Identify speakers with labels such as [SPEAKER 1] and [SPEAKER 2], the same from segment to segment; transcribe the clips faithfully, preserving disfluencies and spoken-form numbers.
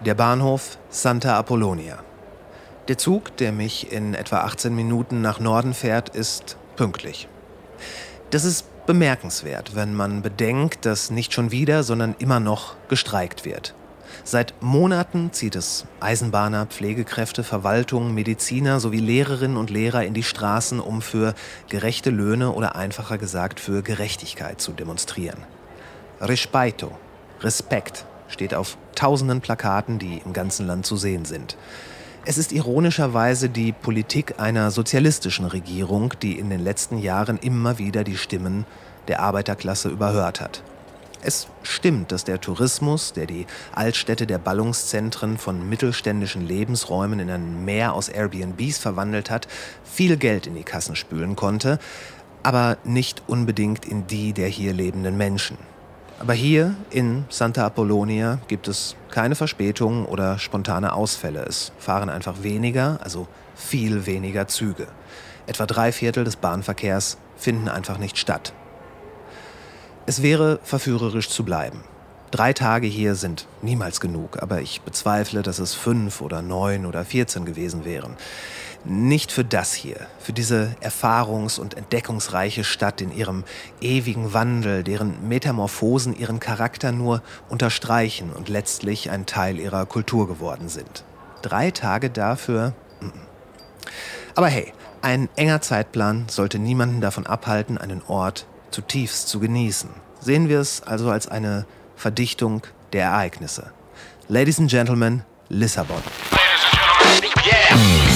[SPEAKER 1] Der Bahnhof Santa Apollonia. Der Zug, der mich in etwa achtzehn Minuten nach Norden fährt, ist pünktlich. Das ist bemerkenswert, wenn man bedenkt, dass nicht schon wieder, sondern immer noch gestreikt wird. Seit Monaten zieht es Eisenbahner, Pflegekräfte, Verwaltung, Mediziner sowie Lehrerinnen und Lehrer in die Straßen, um für gerechte Löhne oder einfacher gesagt für Gerechtigkeit zu demonstrieren. Respeito, Respekt, steht auf tausenden Plakaten, die im ganzen Land zu sehen sind. Es ist ironischerweise die Politik einer sozialistischen Regierung, die in den letzten Jahren immer wieder die Stimmen der Arbeiterklasse überhört hat. Es stimmt, dass der Tourismus, der die Altstädte der Ballungszentren von mittelständischen Lebensräumen in ein Meer aus Airbnbs verwandelt hat, viel Geld in die Kassen spülen konnte, aber nicht unbedingt in die der hier lebenden Menschen. Aber hier in Santa Apollonia gibt es keine Verspätungen oder spontane Ausfälle. Es fahren einfach weniger, also viel weniger Züge. Etwa drei Viertel des Bahnverkehrs finden einfach nicht statt. Es wäre verführerisch zu bleiben. Drei Tage hier sind niemals genug, aber ich bezweifle, dass es fünf oder neun oder vierzehn gewesen wären. Nicht für das hier, für diese erfahrungs- und entdeckungsreiche Stadt in ihrem ewigen Wandel, deren Metamorphosen ihren Charakter nur unterstreichen und letztlich ein Teil ihrer Kultur geworden sind. Drei Tage dafür? Aber hey, ein enger Zeitplan sollte niemanden davon abhalten, einen Ort zutiefst zu genießen. Sehen wir es also als eine Verdichtung der Ereignisse. Ladies and Gentlemen, Lissabon.
[SPEAKER 2] Ladies and Gentlemen, yeah!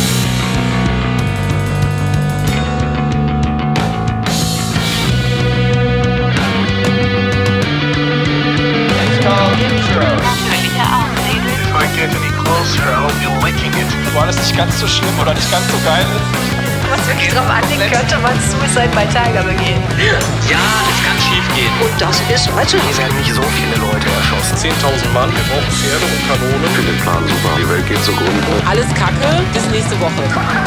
[SPEAKER 3] War das nicht ganz so schlimm oder nicht ganz so geil ist?
[SPEAKER 4] Was wirklich drauf anliegt, könnte man Suicide by Tiger begehen.
[SPEAKER 5] Ja, das kann schief gehen.
[SPEAKER 4] Und das ist heute.
[SPEAKER 5] Hier werden nicht so viele Leute erschossen.
[SPEAKER 3] zehntausend Mann, wir brauchen Pferde und Kanonen.
[SPEAKER 6] Ich finde den Plan super. Die Welt geht zugrunde.
[SPEAKER 7] Alles Kacke, bis nächste Woche.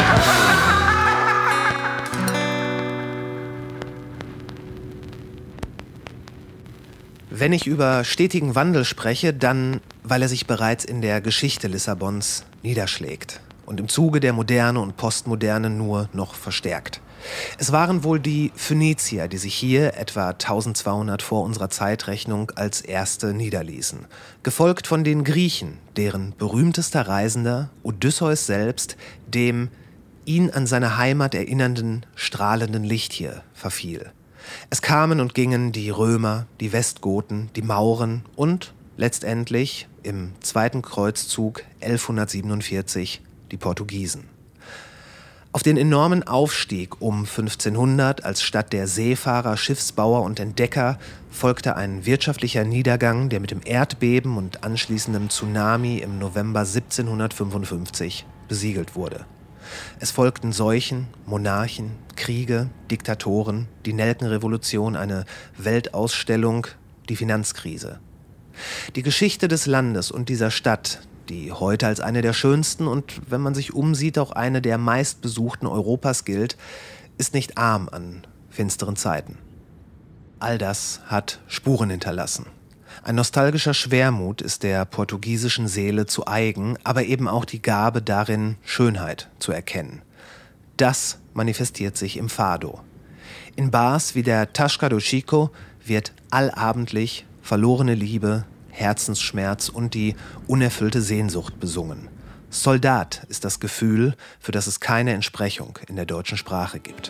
[SPEAKER 1] Wenn ich über stetigen Wandel spreche, dann, weil er sich bereits in der Geschichte Lissabons niederschlägt und im Zuge der Moderne und Postmoderne nur noch verstärkt. Es waren wohl die Phönizier, die sich hier etwa eintausendzweihundert vor unserer Zeitrechnung als erste niederließen, gefolgt von den Griechen, deren berühmtester Reisender, Odysseus selbst, dem ihn an seine Heimat erinnernden, strahlenden Licht hier verfiel. Es kamen und gingen die Römer, die Westgoten, die Mauren und letztendlich im zweiten Kreuzzug elfhundertsiebenundvierzig die Portugiesen. Auf den enormen Aufstieg um fünfzehnhundert als Stadt der Seefahrer, Schiffsbauer und Entdecker folgte ein wirtschaftlicher Niedergang, der mit dem Erdbeben und anschließendem Tsunami im November siebzehnhundertfünfundfünfzig besiegelt wurde. Es folgten Seuchen, Monarchen, Kriege, Diktatoren, die Nelkenrevolution, eine Weltausstellung, die Finanzkrise. Die Geschichte des Landes und dieser Stadt, die heute als eine der schönsten und, wenn man sich umsieht, auch eine der meistbesuchten Europas gilt, ist nicht arm an finsteren Zeiten. All das hat Spuren hinterlassen. Ein nostalgischer Schwermut ist der portugiesischen Seele zu eigen, aber eben auch die Gabe darin, Schönheit zu erkennen. Das manifestiert sich im Fado. In Bars wie der Tasca do Chico wird allabendlich verlorene Liebe, Herzensschmerz und die unerfüllte Sehnsucht besungen. Soldat ist das Gefühl, für das es keine Entsprechung in der deutschen Sprache gibt.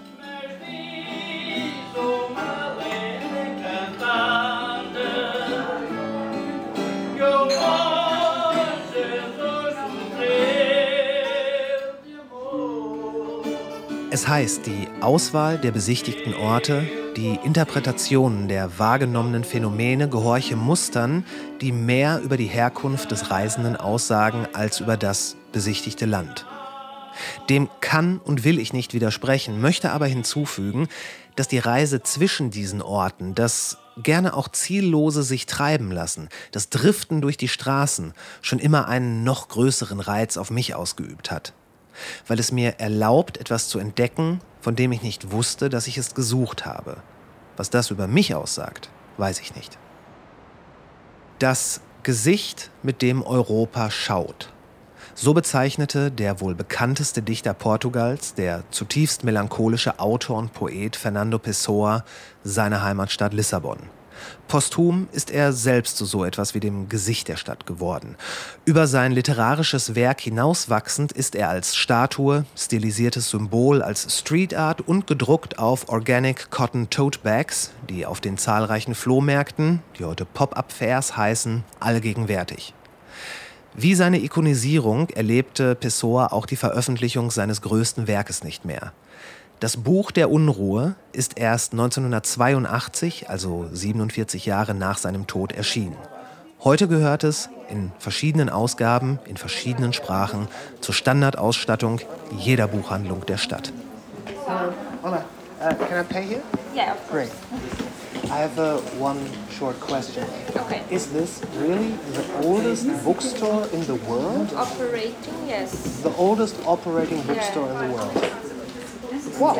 [SPEAKER 1] Es heißt, die Auswahl der besichtigten Orte, die Interpretationen der wahrgenommenen Phänomene gehorche Mustern, die mehr über die Herkunft des Reisenden aussagen als über das besichtigte Land. Dem kann und will ich nicht widersprechen, möchte aber hinzufügen, dass die Reise zwischen diesen Orten, das gerne auch ziellose sich treiben lassen, das Driften durch die Straßen schon immer einen noch größeren Reiz auf mich ausgeübt hat. Weil es mir erlaubt, etwas zu entdecken, von dem ich nicht wusste, dass ich es gesucht habe. Was das über mich aussagt, weiß ich nicht. Das Gesicht, mit dem Europa schaut. So bezeichnete der wohl bekannteste Dichter Portugals, der zutiefst melancholische Autor und Poet Fernando Pessoa, seine Heimatstadt Lissabon. Posthum ist er selbst zu so etwas wie dem Gesicht der Stadt geworden. Über sein literarisches Werk hinauswachsend ist er als Statue, stilisiertes Symbol, als Street Art und gedruckt auf Organic Cotton Tote Bags, die auf den zahlreichen Flohmärkten, die heute Pop-Up-Fairs heißen, allgegenwärtig. Wie seine Ikonisierung erlebte Pessoa auch die Veröffentlichung seines größten Werkes nicht mehr. Das Buch der Unruhe ist erst neunzehnhundertzweiundachtzig, also siebenundvierzig Jahre nach seinem Tod, erschienen. Heute gehört es in verschiedenen Ausgaben, in verschiedenen Sprachen zur Standardausstattung jeder Buchhandlung der Stadt.
[SPEAKER 8] Hola, uh, can I pay here?
[SPEAKER 9] Yeah, of course.
[SPEAKER 8] Great. I have uh, one short question.
[SPEAKER 9] Okay.
[SPEAKER 8] Is this really the oldest bookstore in the world?
[SPEAKER 9] Operating, yes.
[SPEAKER 8] The oldest operating bookstore in the world. Wow.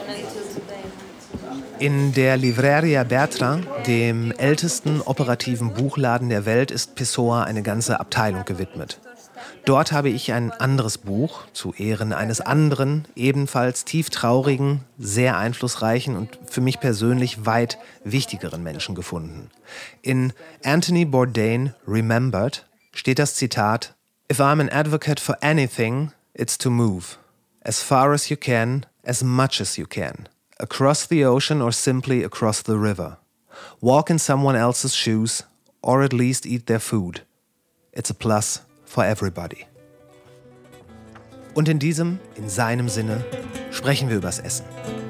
[SPEAKER 1] In der Livraria Bertrand, dem ältesten operativen Buchladen der Welt, ist Pessoa eine ganze Abteilung gewidmet. Dort habe ich ein anderes Buch zu Ehren eines anderen, ebenfalls tieftraurigen, sehr einflussreichen und für mich persönlich weit wichtigeren Menschen gefunden. In Anthony Bourdain Remembered steht das Zitat: "If I'm an advocate for anything, it's to move. As far as you can, as much as you can. Across the ocean or simply across the river. Walk in someone else's shoes or at least eat their food. It's a plus for everybody." Und in diesem, in seinem Sinne, sprechen wir übers Essen.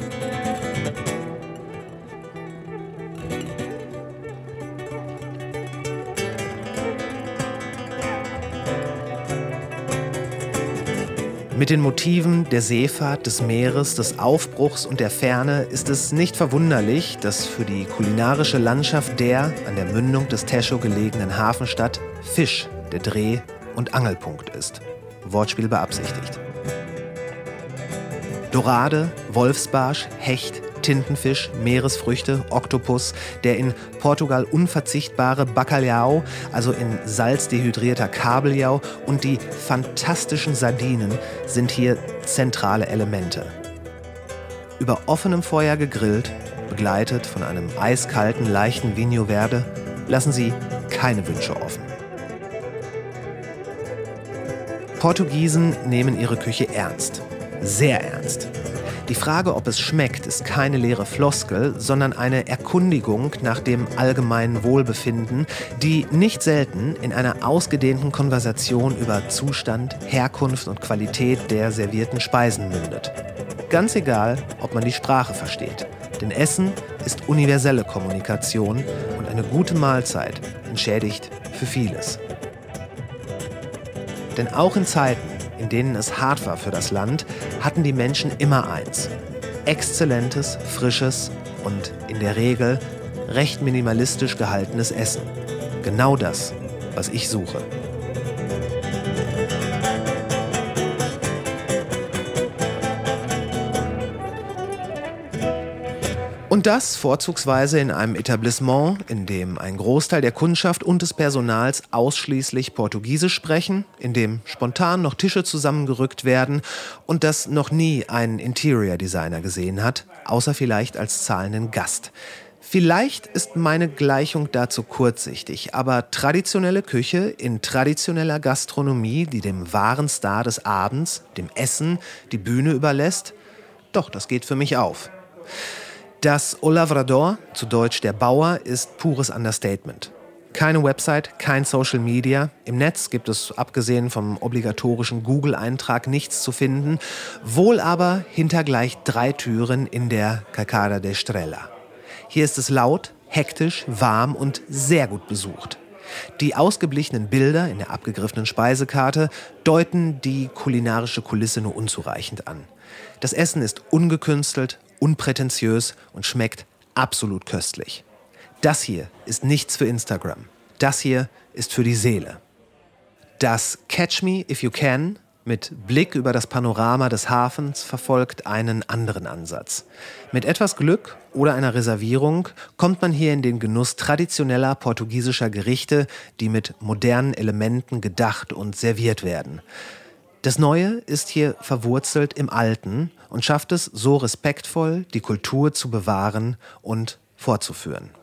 [SPEAKER 1] Mit den Motiven der Seefahrt, des Meeres, des Aufbruchs und der Ferne ist es nicht verwunderlich, dass für die kulinarische Landschaft der an der Mündung des Tejo gelegenen Hafenstadt Fisch der Dreh- und Angelpunkt ist. Wortspiel beabsichtigt. Dorade, Wolfsbarsch, Hecht, Tintenfisch, Meeresfrüchte, Oktopus, der in Portugal unverzichtbare Bacalhau, also in Salz dehydrierter Kabeljau, und die fantastischen Sardinen sind hier zentrale Elemente. Über offenem Feuer gegrillt, begleitet von einem eiskalten, leichten Vinho Verde, lassen sie keine Wünsche offen. Portugiesen nehmen ihre Küche ernst. Sehr ernst. Die Frage, ob es schmeckt, ist keine leere Floskel, sondern eine Erkundigung nach dem allgemeinen Wohlbefinden, die nicht selten in einer ausgedehnten Konversation über Zustand, Herkunft und Qualität der servierten Speisen mündet. Ganz egal, ob man die Sprache versteht. Denn Essen ist universelle Kommunikation und eine gute Mahlzeit entschädigt für vieles. Denn auch in Zeiten, in denen es hart war für das Land, hatten die Menschen immer eins: exzellentes, frisches und in der Regel recht minimalistisch gehaltenes Essen. Genau das, was ich suche. Und das vorzugsweise in einem Etablissement, in dem ein Großteil der Kundschaft und des Personals ausschließlich Portugiesisch sprechen, in dem spontan noch Tische zusammengerückt werden und das noch nie einen Interior Designer gesehen hat, außer vielleicht als zahlenden Gast. Vielleicht ist meine Gleichung dazu kurzsichtig, aber traditionelle Küche in traditioneller Gastronomie, die dem wahren Star des Abends, dem Essen, die Bühne überlässt, doch, das geht für mich auf. Das O Lavrador, zu Deutsch der Bauer, ist pures Understatement. Keine Website, kein Social Media. Im Netz gibt es, abgesehen vom obligatorischen Google-Eintrag, nichts zu finden. Wohl aber hinter gleich drei Türen in der Cacada de Estrela. Hier ist es laut, hektisch, warm und sehr gut besucht. Die ausgeblichenen Bilder in der abgegriffenen Speisekarte deuten die kulinarische Kulisse nur unzureichend an. Das Essen ist ungekünstelt, unprätentiös und schmeckt absolut köstlich. Das hier ist nichts für Instagram. Das hier ist für die Seele. Das Catch Me If You Can, mit Blick über das Panorama des Hafens verfolgt einen anderen Ansatz. Mit etwas Glück oder einer Reservierung kommt man hier in den Genuss traditioneller portugiesischer Gerichte, die mit modernen Elementen gedacht und serviert werden. Das Neue ist hier verwurzelt im Alten und schafft es so respektvoll, die Kultur zu bewahren und fortzuführen.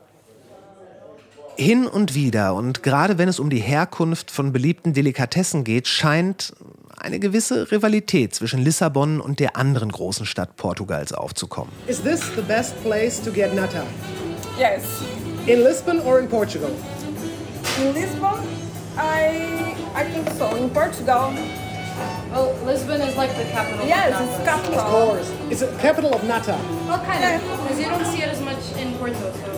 [SPEAKER 1] Hin und wieder, und gerade wenn es um die Herkunft von beliebten Delikatessen geht, scheint eine gewisse Rivalität zwischen Lissabon und der anderen großen Stadt Portugals aufzukommen.
[SPEAKER 8] Is this the best place to get nata?
[SPEAKER 7] Yes.
[SPEAKER 8] In Lisbon or in Portugal?
[SPEAKER 7] In Lisbon, I I think so. In Portugal,
[SPEAKER 4] Well, Lisbon is like the capital.
[SPEAKER 7] yes,
[SPEAKER 4] of
[SPEAKER 7] it's
[SPEAKER 4] nata.
[SPEAKER 8] Of
[SPEAKER 7] capital.
[SPEAKER 8] course. It's the capital of nata.
[SPEAKER 4] Well, kind of, because you don't see it as much in Porto.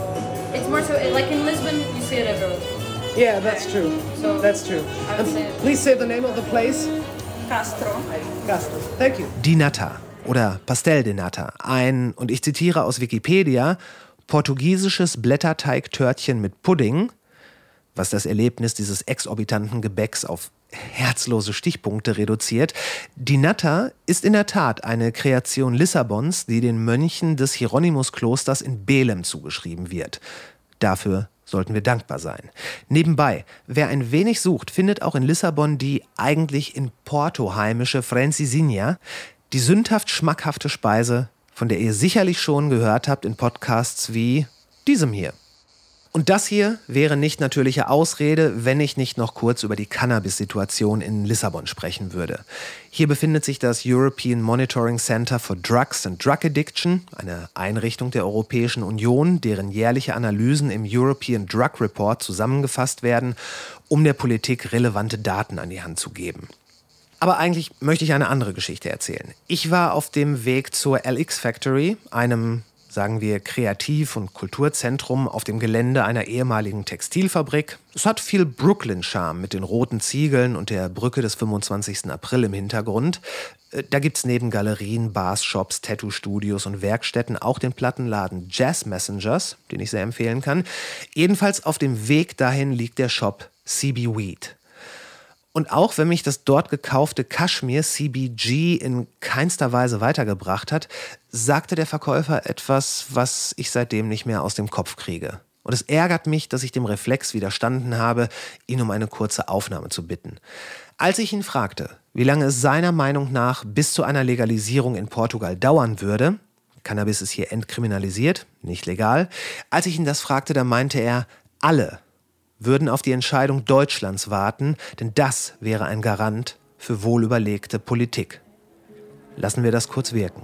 [SPEAKER 4] So it's more so like in Lisbon, you see it everywhere.
[SPEAKER 8] Yeah, that's true.
[SPEAKER 4] So,
[SPEAKER 8] That's true.
[SPEAKER 4] I would
[SPEAKER 8] Um,
[SPEAKER 4] say-
[SPEAKER 8] please say the name of the place.
[SPEAKER 7] Castro.
[SPEAKER 8] Castro. Thank you.
[SPEAKER 1] Die Nata oder Pastel de Nata, ein, und ich zitiere aus Wikipedia, portugiesisches Blätterteigtörtchen mit Pudding, was das Erlebnis dieses exorbitanten Gebäcks auf herzlose Stichpunkte reduziert. Die Nata ist in der Tat eine Kreation Lissabons, die den Mönchen des Hieronymus-Klosters in Belem zugeschrieben wird. Dafür sollten wir dankbar sein. Nebenbei, wer ein wenig sucht, findet auch in Lissabon die eigentlich in Porto heimische Francesinha, die sündhaft schmackhafte Speise, von der ihr sicherlich schon gehört habt in Podcasts wie diesem hier. Und das hier wäre nicht natürliche Ausrede, wenn ich nicht noch kurz über die Cannabis-Situation in Lissabon sprechen würde. Hier befindet sich das European Monitoring Center for Drugs and Drug Addiction, eine Einrichtung der Europäischen Union, deren jährliche Analysen im European Drug Report zusammengefasst werden, um der Politik relevante Daten an die Hand zu geben. Aber eigentlich möchte ich eine andere Geschichte erzählen. Ich war auf dem Weg zur L X Factory, einem, sagen wir, Kreativ- und Kulturzentrum auf dem Gelände einer ehemaligen Textilfabrik. Es hat viel Brooklyn-Charme mit den roten Ziegeln und der Brücke des fünfundzwanzigsten April im Hintergrund. Da gibt's neben Galerien, Bars, Shops, Tattoo-Studios und Werkstätten auch den Plattenladen Jazz Messengers, den ich sehr empfehlen kann. Jedenfalls auf dem Weg dahin liegt der Shop C B Weed. Und auch wenn mich das dort gekaufte Kaschmir C B G in keinster Weise weitergebracht hat, sagte der Verkäufer etwas, was ich seitdem nicht mehr aus dem Kopf kriege. Und es ärgert mich, dass ich dem Reflex widerstanden habe, ihn um eine kurze Aufnahme zu bitten. Als ich ihn fragte, wie lange es seiner Meinung nach bis zu einer Legalisierung in Portugal dauern würde, Cannabis ist hier entkriminalisiert, nicht legal, als ich ihn das fragte, da meinte er, alle würden auf die Entscheidung Deutschlands warten, denn das wäre ein Garant für wohlüberlegte Politik. Lassen wir das kurz wirken.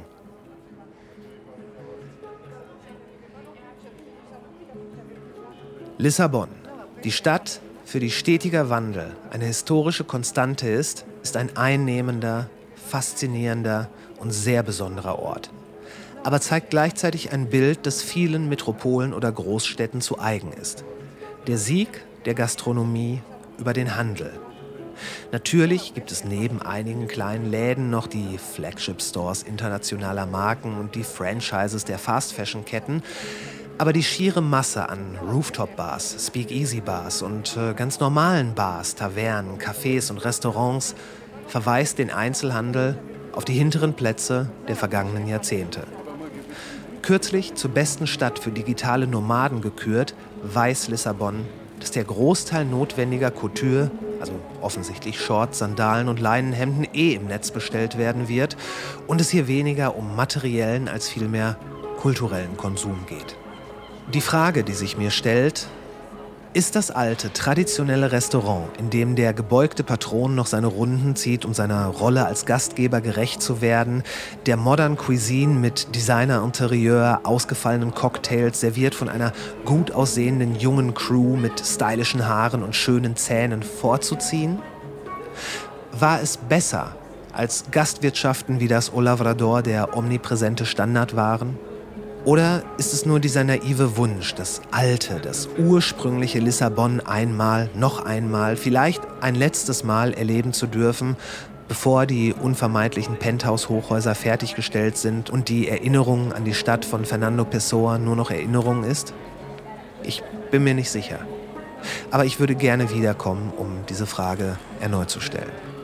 [SPEAKER 1] Lissabon, die Stadt, für die stetiger Wandel eine historische Konstante ist, ist ein einnehmender, faszinierender und sehr besonderer Ort. Aber zeigt gleichzeitig ein Bild, das vielen Metropolen oder Großstädten zu eigen ist. Der Sieg der Gastronomie über den Handel. Natürlich gibt es neben einigen kleinen Läden noch die Flagship-Stores internationaler Marken und die Franchises der Fast-Fashion-Ketten. Aber die schiere Masse an Rooftop-Bars, Speakeasy-Bars und äh, ganz normalen Bars, Tavernen, Cafés und Restaurants verweist den Einzelhandel auf die hinteren Plätze der vergangenen Jahrzehnte. Kürzlich zur besten Stadt für digitale Nomaden gekürt, weiß Lissabon, dass der Großteil notwendiger Couture, also offensichtlich Shorts, Sandalen und Leinenhemden, eh im Netz bestellt werden wird und es hier weniger um materiellen als vielmehr kulturellen Konsum geht. Die Frage, die sich mir stellt, ist das alte, traditionelle Restaurant, in dem der gebeugte Patron noch seine Runden zieht, um seiner Rolle als Gastgeber gerecht zu werden, der Modern Cuisine mit Designer-Interieur, ausgefallenen Cocktails, serviert von einer gut aussehenden jungen Crew mit stylischen Haaren und schönen Zähnen, vorzuziehen? War es besser, als Gastwirtschaften wie das O Lavrador der omnipräsente Standard waren? Oder ist es nur dieser naive Wunsch, das alte, das ursprüngliche Lissabon einmal, noch einmal, vielleicht ein letztes Mal erleben zu dürfen, bevor die unvermeidlichen Penthouse-Hochhäuser fertiggestellt sind und die Erinnerung an die Stadt von Fernando Pessoa nur noch Erinnerung ist? Ich bin mir nicht sicher. Aber ich würde gerne wiederkommen, um diese Frage erneut zu stellen.